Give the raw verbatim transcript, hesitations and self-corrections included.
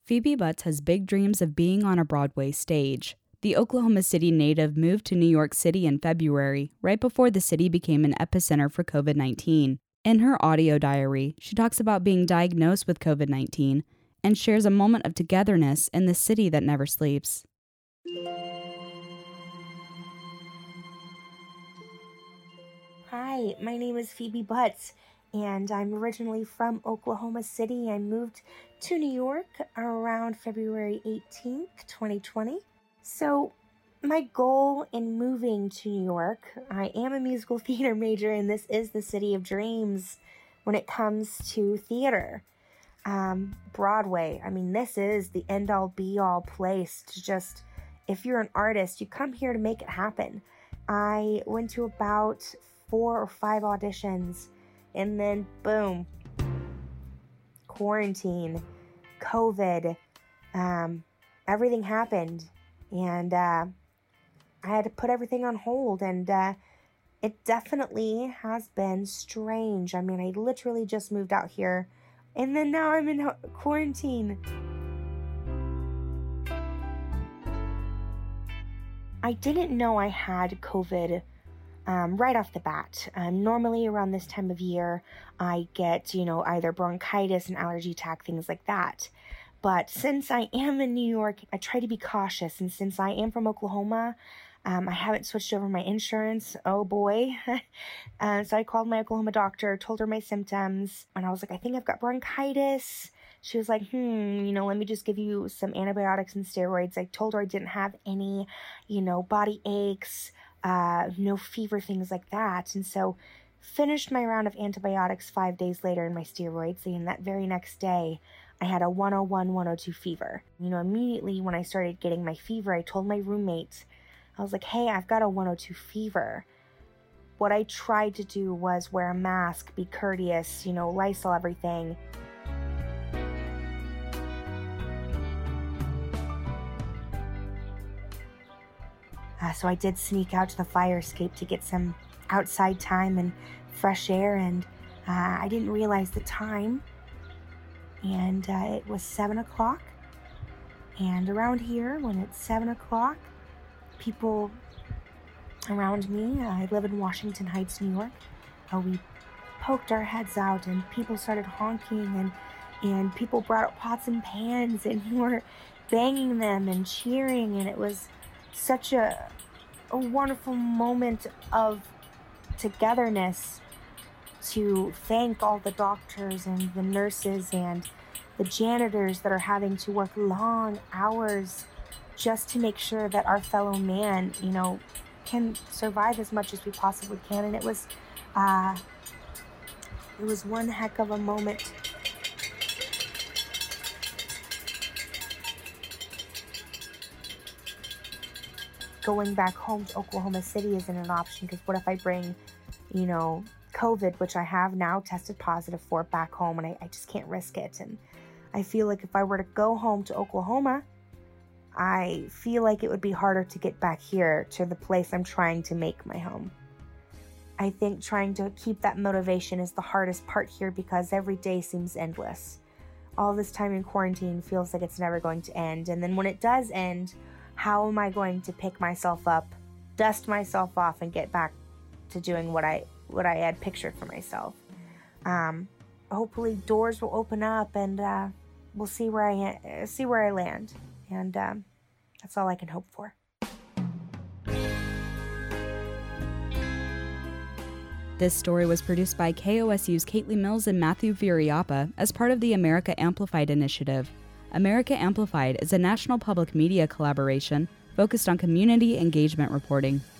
Phoebe Butts has big dreams of being on a Broadway stage. The Oklahoma City native moved to New York City in February, right before the city became an epicenter for covid nineteen. In her audio diary, she talks about being diagnosed with covid nineteen and shares a moment of togetherness in the city that never sleeps. Hi, my name is Phoebe Butts, and I'm originally from Oklahoma City. I moved to New York around February eighteenth, twenty twenty. So, my goal in moving to New York, I am a musical theater major, and this is the city of dreams when it comes to theater. Um, Broadway, I mean, this is the end-all, be-all place to just, if you're an artist, you come here to make it happen. I went to about four or five auditions, and then boom, quarantine, COVID, um, everything happened, and uh, I had to put everything on hold, and uh, it definitely has been strange. I mean, I literally just moved out here, and then now I'm in quarantine. I didn't know I had COVID um, right off the bat. Um, normally around this time of year, I get, you know, either bronchitis, an allergy attack, things like that. But since I am in New York, I try to be cautious. And since I am from Oklahoma, um, I haven't switched over my insurance. Oh boy. uh, so I called my Oklahoma doctor, told her my symptoms, and I was like, I think I've got bronchitis. She was like, hmm, you know, let me just give you some antibiotics and steroids. I told her I didn't have any, you know, body aches, uh, no fever, things like that. And so finished my round of antibiotics five days later and my steroids. And that very next day, I had a one oh one, one oh two fever. You know, immediately when I started getting my fever, I told my roommate, I was like, hey, I've got a one oh two fever. What I tried to do was wear a mask, be courteous, you know, Lysol everything. Uh, so I did sneak out to the fire escape to get some outside time and fresh air, and uh, I didn't realize the time, and uh, it was seven o'clock, and around here, when it's seven o'clock, people around me, uh, I live in Washington Heights, New York, uh, we poked our heads out, and people started honking, and, and people brought up pots and pans, and we were banging them and cheering, and it was such a, a wonderful moment of togetherness to thank all the doctors and the nurses and the janitors that are having to work long hours just to make sure that our fellow man, you know, can survive as much as we possibly can. And it was, uh, it was one heck of a moment. Going back home to Oklahoma City isn't an option, because what if I bring, you know, COVID, which I have now tested positive for, back home, and I, I just can't risk it. And I feel like if I were to go home to Oklahoma, I feel like it would be harder to get back here to the place I'm trying to make my home. I think trying to keep that motivation is the hardest part here, because every day seems endless. All this time in quarantine feels like it's never going to end. And then when it does end, how am I going to pick myself up, dust myself off, and get back to doing what I what I had pictured for myself? Um, hopefully, doors will open up, and uh, we'll see where I see where I land, and um, that's all I can hope for. This story was produced by K O S U's Caitlin Mills and Matthew Viriapa as part of the America Amplified initiative. America Amplified is a national public media collaboration focused on community engagement reporting.